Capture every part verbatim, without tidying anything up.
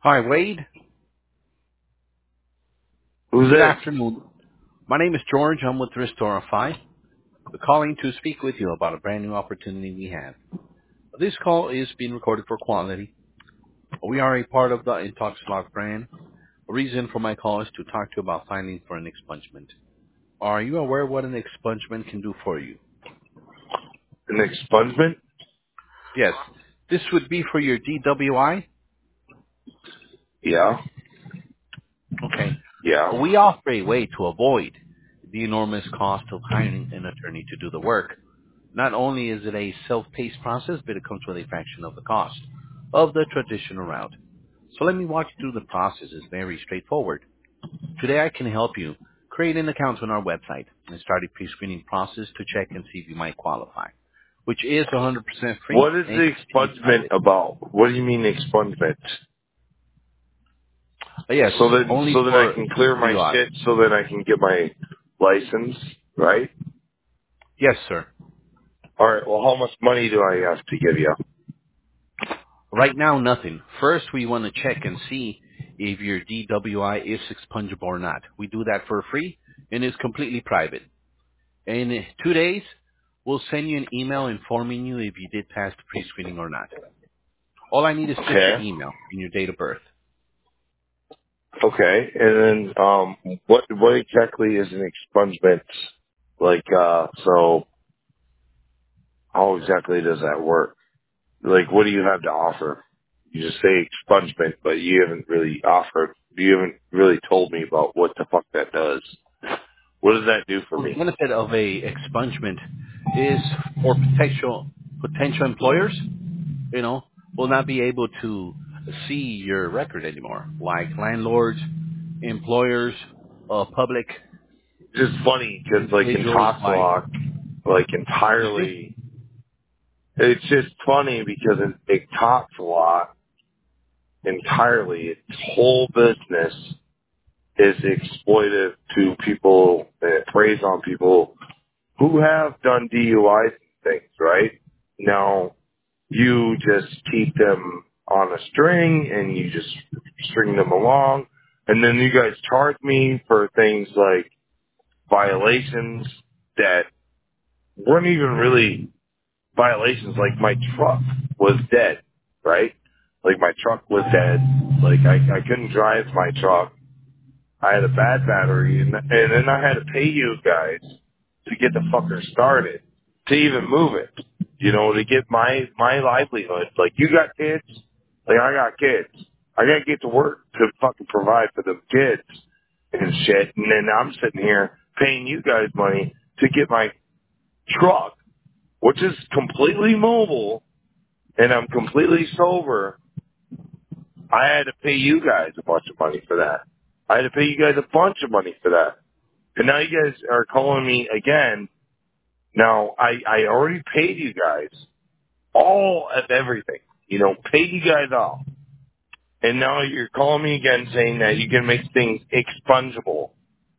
Hi, Wade. Who's Good this? afternoon. My name is George. I'm with Restorify. We're calling to speak with you about a brand new opportunity we have. This call is being recorded for quality. We are a part of the IntoxLock brand. The reason for my call is to talk to you about filing for an expungement. Are you aware what an expungement can do for you? An expungement? Yes. This would be for your D W I. Yeah. Okay. Yeah. We offer a way to avoid the enormous cost of hiring an attorney to do the work. Not only is it a self-paced process, but it comes with a fraction of the cost of the traditional route. So let me walk you through the process. It's very straightforward. Today I can help you create an account on our website and start a pre-screening process to check and see if you might qualify, which is one hundred percent free What is and the completely expungement private. about? What do you mean expungement? But yes, So that only so that I for can clear my D W I. shit so that I can get my license, right? Yes, sir. All right. Well, how much money do I have to give you? Right now, nothing. First, we want to check and see if your D W I is expungible or not. We do that for free and it's completely private. In two days, we'll send you an email informing you if you did pass the pre-screening or not. All I need is just your Okay. email and your date of birth. Okay. And then um, what what exactly is an expungement? Like, uh, so how exactly does that work? Like, what do you have to offer? You just say expungement, but you haven't really offered, you haven't really told me about what the fuck that does. What does that do for Well, the me? benefit of a expungement is for potential potential employers, you know, will not be able to see your record anymore, like landlords, employers, uh, public It's just funny because like in individuals, like, Toxlock, like excuse me? entirely, it's just funny because it, it talks a lot entirely. Its whole business is exploitive to people and it preys on people who have done D U I things, right? Now, you just keep them on a string and you just string them along. And then you guys charge me for things like violations that weren't even really violations. Like my truck was dead, right? Like my truck was dead. Like I, I couldn't drive my truck. I had a bad battery and, and then I had to pay you guys to get the fucker started, to even move it, you know, to get my, my livelihood. Like you got kids, like I got kids. I gotta get to work to fucking provide for the kids and shit. And then I'm sitting here paying you guys money to get my truck, which is completely mobile and I'm completely sober. I had to pay you guys a bunch of money for that. I had to pay you guys a bunch of money for that. And now you guys are calling me again. Now, I, I already paid you guys all of everything. You know, paid you guys all. And now you're calling me again saying that you can make things expungible.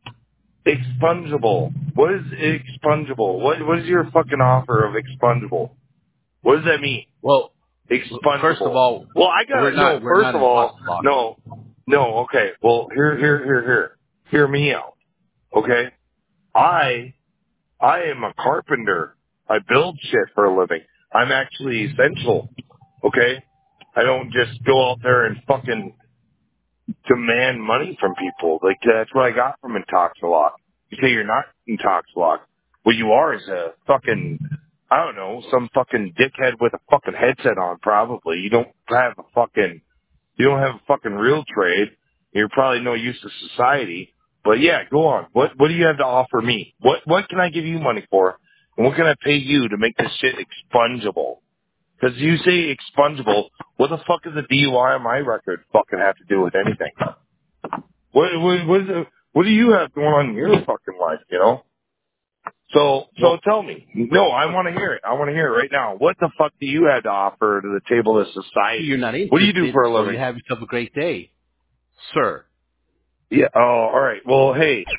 Expungible. What is expungible? What, what is your fucking offer of expungible? What does that mean? Well, first of Expungible. all, Well, I we're gotta, no, not, we're first not of in all, Toxlock. no, no, okay. Well, here, here, here, here. Hear me out. Okay? I I am a carpenter. I build shit for a living. I'm actually essential. Okay? I don't just go out there and fucking demand money from people. Like that's what I got from Intoxalock. You say you're not Intoxalock. What you are is a fucking I don't know, some fucking dickhead with a fucking headset on probably. You don't have a fucking you don't have a fucking real trade. You're probably no use to society. But yeah, go on. What what do you have to offer me? What what can I give you money for? And what can I pay you to make this shit expungible? Because you say expungible. What the fuck is a D U I on my record fucking have to do with anything? What what what, is it, what do you have going on in your fucking life? You know. So so Well, tell me. No, I want to hear it. I want to hear it right now. What the fuck do you have to offer to the table of you're society? not What do you do interested, for a so you living? have yourself a great day, sir. Yeah. Oh, all right. Well, hey,